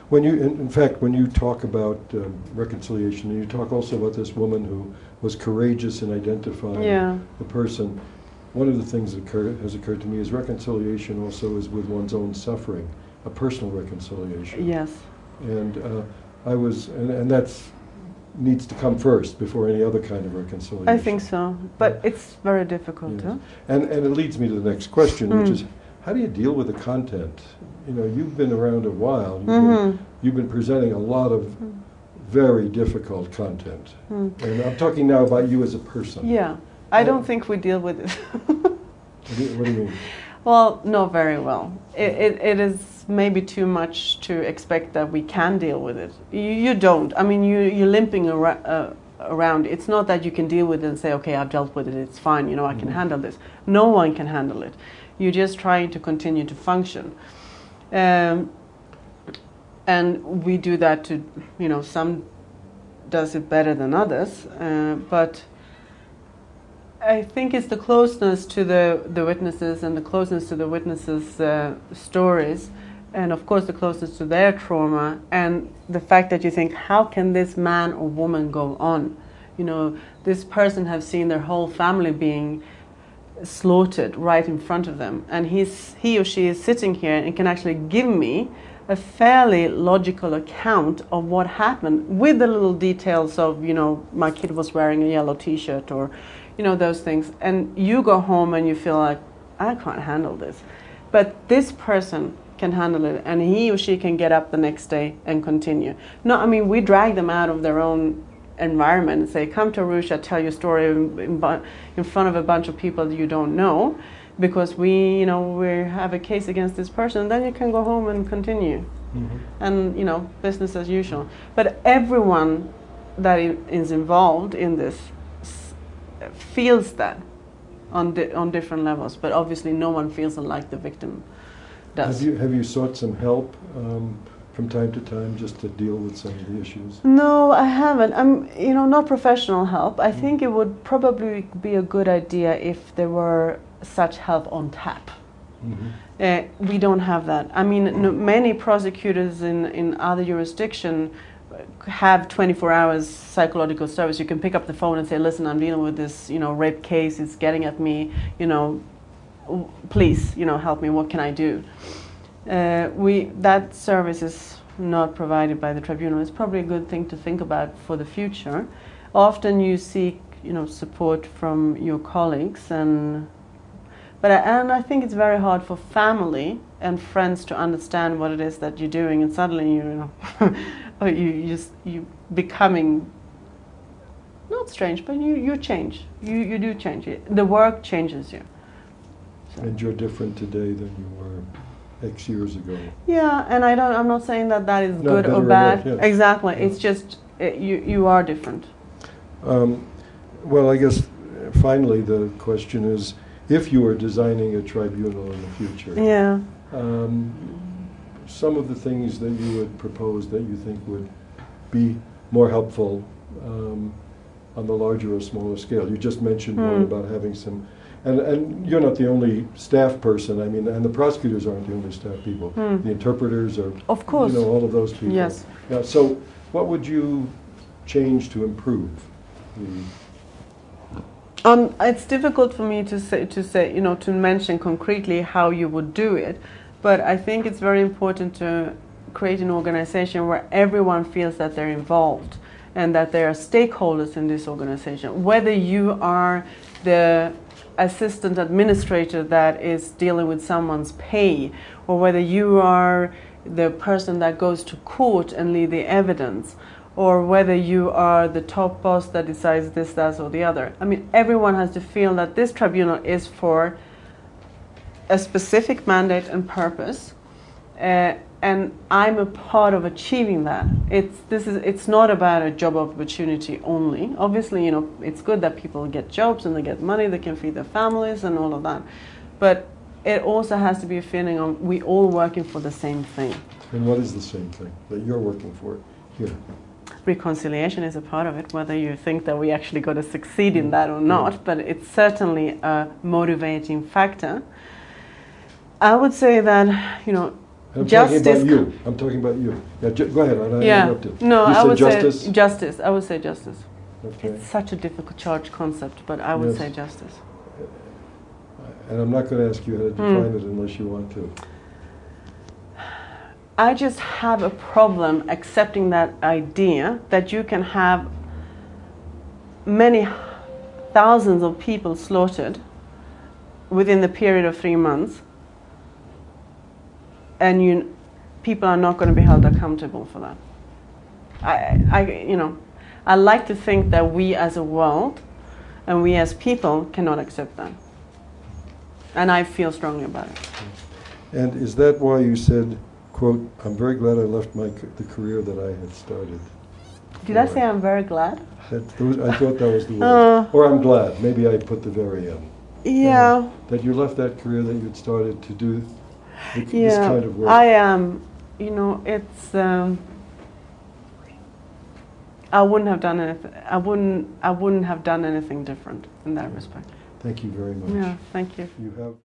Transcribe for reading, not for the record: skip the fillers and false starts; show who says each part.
Speaker 1: When you, in fact, when you talk about reconciliation, you talk also about this woman who was courageous in identifying the person. One of the things that has occurred to me is reconciliation also is with one's own suffering, a personal reconciliation.
Speaker 2: Yes.
Speaker 1: And and that's needs to come first before any other kind of reconciliation.
Speaker 2: I think so, but it's very difficult.
Speaker 1: Yes.
Speaker 2: Huh?
Speaker 1: And it leads me to the next question, which is, how do you deal with the content? You know, you've been around a while. You've been presenting a lot of very difficult content. And I'm talking now about you as a person.
Speaker 2: Yeah, I don't think we deal with it.
Speaker 1: What do you mean?
Speaker 2: Well, not very well. It is maybe too much to expect that we can deal with it. You don't. I mean, you're limping around. It's not that you can deal with it and say, okay, I've dealt with it, it's fine, you know, I can handle this. No one can handle it. You're just trying to continue to function. And we do that to, you know, some does it better than others, but I think it's the closeness to the witnesses and the closeness to the witnesses' stories, and of course the closeness to their trauma, and the fact that you think, how can this man or woman go on? You know, this person has seen their whole family being slaughtered right in front of them, and he or she is sitting here and can actually give me a fairly logical account of what happened, with the little details of, you know, my kid was wearing a yellow t-shirt, or, you know, those things. And you go home and you feel like, I can't handle this. But this person can handle it, and he or she can get up the next day and continue. No, I mean, we drag them out of their own environment and say, come to Arusha, tell your story in front of a bunch of people that you don't know, because we have a case against this person. Then you can go home and continue, and, you know, business as usual. But everyone that is involved in this feels that on different levels, but obviously no one feels it like the victim does.
Speaker 1: Have you sought some help from time to time just to deal with some of the issues?
Speaker 2: No, I haven't. I'm, you know, not professional help. I think it would probably be a good idea if there were such help on tap. We don't have that. I mean, many prosecutors in other jurisdictions have 24 hours psychological service. You can pick up the phone and say, listen, I'm dealing with this, you know, rape case, it's getting at me, you know, please, you know, help me, what can I do? That service is not provided by the tribunal. It's probably a good thing to think about for the future. Often you seek, you know, support from your colleagues, and I think it's very hard for family and friends to understand what it is that you're doing, and suddenly you becoming not strange, but you change. You do change. The work changes you. So. And
Speaker 1: you're different today than you were X years ago.
Speaker 2: Yeah, and I'm not saying that is good or bad.
Speaker 1: Yeah.
Speaker 2: Exactly. Yeah. It's just you are different.
Speaker 1: Well, I guess finally the question is, if you were designing a tribunal in the future, some of the things that you would propose that you think would be more helpful on the larger or smaller scale. You just mentioned one about having some, and you're not the only staff person. I mean, and the prosecutors aren't the only staff people. The interpreters are,
Speaker 2: of course,
Speaker 1: you know, all of those people.
Speaker 2: Yes.
Speaker 1: Yeah, so what would you change to improve the?
Speaker 2: It's difficult for me to say, you know, to mention concretely how you would do it, but I think it's very important to create an organization where everyone feels that they're involved and that they are stakeholders in this organization. Whether you are the assistant administrator that is dealing with someone's pay, or whether you are the person that goes to court and lead the evidence, or whether you are the top boss that decides this, that, or the other. I mean, everyone has to feel that this tribunal is for a specific mandate and purpose, and I'm a part of achieving that. It's not about a job opportunity only. Obviously, you know, it's good that people get jobs and they get money, they can feed their families and all of that. But it also has to be a feeling of we all working for the same thing.
Speaker 1: And what is the same thing that you're working for here?
Speaker 2: Reconciliation is a part of it, whether you think that we actually going to succeed in that or not, but it's certainly a motivating factor. I would say that, you know,
Speaker 1: I'm
Speaker 2: Justice.
Speaker 1: talking about you. I'm talking about you. Yeah, go ahead. I
Speaker 2: Yeah.
Speaker 1: interrupted.
Speaker 2: No,
Speaker 1: you
Speaker 2: I
Speaker 1: said
Speaker 2: would
Speaker 1: justice?
Speaker 2: say justice. I would say justice.
Speaker 1: Okay.
Speaker 2: It's such a difficult charged concept, but I would
Speaker 1: Yes.
Speaker 2: say justice.
Speaker 1: And I'm not going to ask you how to define it unless you want to.
Speaker 2: I just have a problem accepting that idea that you can have many thousands of people slaughtered within the period of 3 months, and people are not going to be held accountable for that. I like to think that we as a world and we as people cannot accept that, and I feel strongly about it.
Speaker 1: And is that why you said, quote, I'm very glad I left the career that I had started?
Speaker 2: Did I say I'm very glad?
Speaker 1: I thought that was the word. Or I'm glad. Maybe I put the very end.
Speaker 2: Yeah.
Speaker 1: That you left that career that you'd started to do this kind of work.
Speaker 2: I am. It's. I wouldn't have done anything. I wouldn't have done anything different in that respect.
Speaker 1: Thank you very much.
Speaker 2: Yeah. Thank you.
Speaker 1: You have.